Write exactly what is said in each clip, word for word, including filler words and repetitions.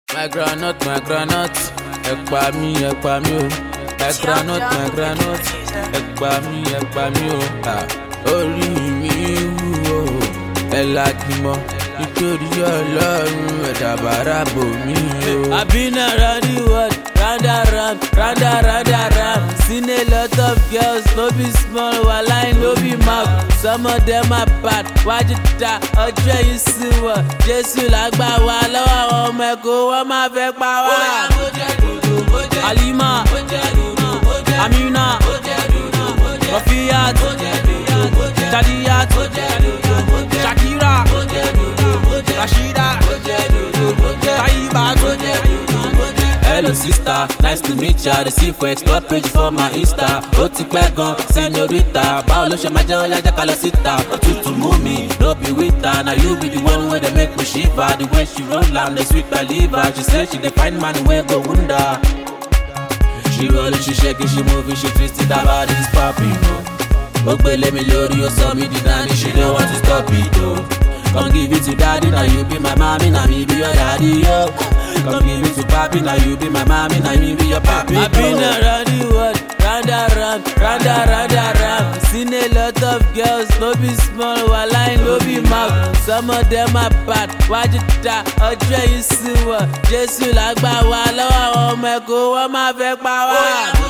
My groundnut, my groundnut, ẹ pa mí, ẹ pa mí o. My groundnut, my groundnut, ẹ pa mí, ẹ pa mí o. Orí mi wúwo, ẹ lágbìmọ̀ nítorí Ọlọ́run ẹ̀dá bàrà bò mí o. I've been around the world, round and round, round and round and round. Seen a lot of girls, no be small, walai no be mouth. Some of them are bad, wájú ta ọjọ́ yìí sí wọ̀. Jésù lágbà wá lọ́wọ́ àwọn ọmọ ẹ̀kọ́, wọ́n máa fẹ́ pa wá. Alima, Amina, Rafiyat, Shadiyat, Shakira, Rashida, Taibat. Hello sister, nice to meet ya. The see for explore page for my Insta. Ó ti pẹ́ gan, señorita. Báwo ló ṣe máa jẹ́ ọ̀yá jẹ́ ká lọ síta? Òtútù mú mi, no be with her. Now you be the one wey dey make me shiver. The way she roll am dey sweet my liver. She say she dey find man wey go wound her. She rollin', she shaking, she moving, she twisting, that body's popping, oh. Ó gbélé mi lórí, ó sọ mí di dandy, she don't want to stop it, oh. Come give it to daddy, now you be my mommy, now me be your daddy, yo. Come give it to papi, now you be my mommy, now me be your papi. I've been around the world, round and round, round and round and round. Seen a lot of girls, no be small, walai no be mouth. Some of them are bad, wájú ta ọjọ́ yìí sí wọ̀. Jésù lágbà wá lọ́wọ́ àwọn ọmọ ẹ̀kọ́, wọ́n máa fẹ́ pa wá.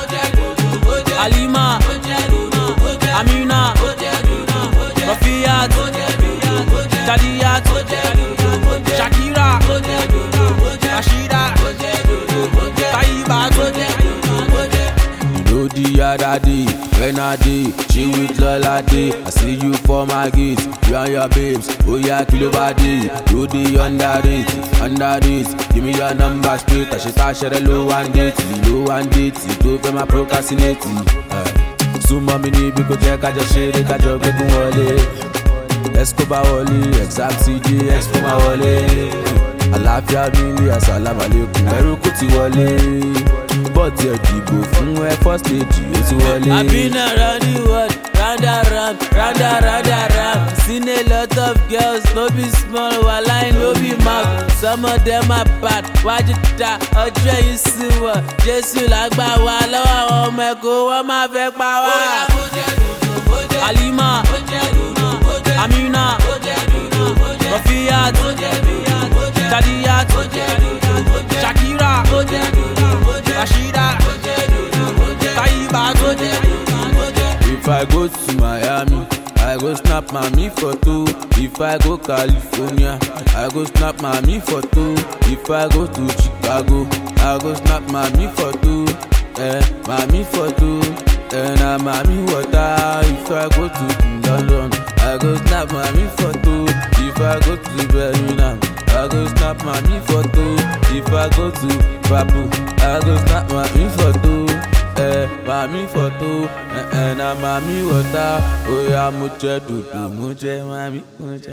Alima, Amina, Rafiyat, Shadiyat, Shakira, Rashida, Taibat. You know the other day, when I dey chill with Lola day, I see you for my gate, you and your babes, oh yeah, kill over day. You dey underrate, underrate, give me your number straight, I should start share low and date, low and date, you do my procrastinating. Súnmọ́ mi níbi kò jẹ́ kájọ ṣeré kájọ gbẹ́gun wọlé. Escobar wọlé, Exam C J, Expo máa wọlé. Àlàáfíà nílé, àsàlámù àlékún, ẹrú kò ti wọlé. Bọ́ọ̀tì ẹ̀dìbò fún ẹ first lady ó ti wọlé. I've been around the world, round and round, round and round and round. Seen a lot of girls, no be small, walai no be mouth. Some of them are bad, wájú ta ọjọ́ yìí sí wọ̀. Jésù lágbà wá lọ́wọ́ àwọn ọmọ ẹ̀kọ́, wọ́n máa fẹ́ pa wá. Alima, Amina, Rafiyat, Shadiyat, Shakira, Rashida, Taibat. If I go to Miami, I go snap mommy photo. If I go California, I go snap mommy photo. If I go to Chicago, I go snap mommy photo. Eh, mommy photo. And I'm mommy water. If I go to London, I go snap mommy photo. If I go to Birmingham, I go snap mommy photo. If I go to Babu, I go snap mommy photo. Eh, mommy photo. And I'm mommy water. Oh yeah, muche dudu, muche mami, muche.